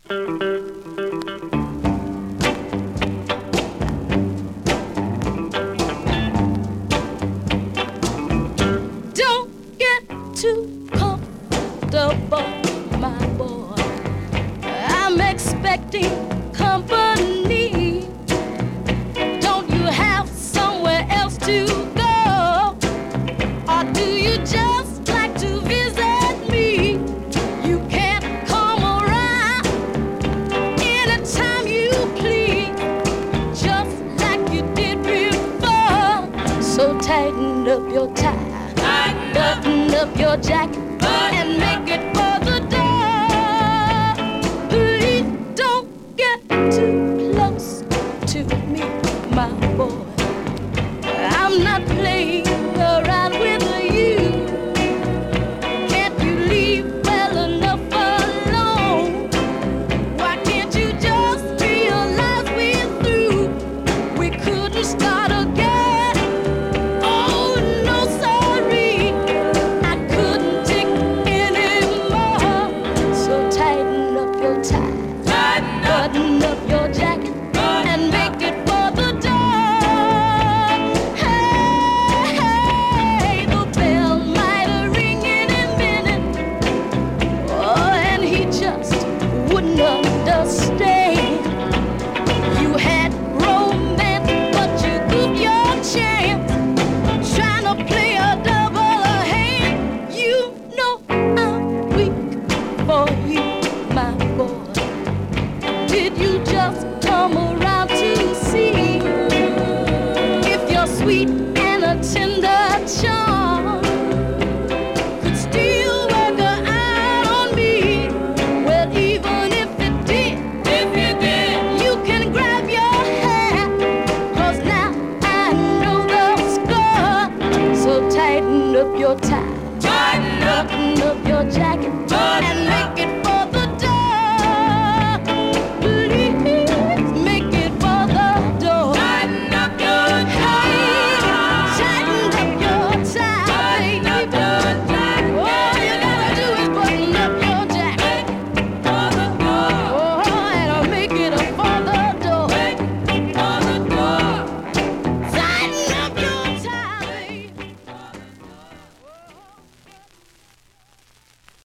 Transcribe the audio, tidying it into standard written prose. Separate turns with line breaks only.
Don't get too comfortable, my boy. I'm expecting company. Don't you have somewhere else to go? Or do you just like to visit me? You can't come around anytime you please, just like you did before. So tighten up your tie, button up your jacket, and make it for the door. Please don't get too close to me, my boy. I'm not playing around with you. Can't you leave well enough alone? Why can't you just realize we're through? We couldn't start again. Oh, no, sorry. I couldn't take anymore. So tighten up your tie, button up your jacket, and make it for the door. Hey, hey, the bell might ring in a minute. Oh, and he just wouldn't understand. You had romance, but you goofed your chance, trying to play a double hand. You know I'm weak for you, my boy. Did you just come around to see if your sweet and a tender charm could still work out on me? Well, even if it did, you can grab your hat, 'cause now I know the score. So tighten up your tie, button up your jacket, and